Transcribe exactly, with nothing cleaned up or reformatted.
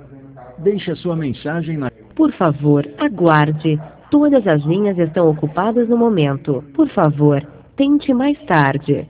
Deixe a sua mensagem na... Por favor, aguarde. Todas as linhas estão ocupadas no momento. Por favor, tente mais tarde.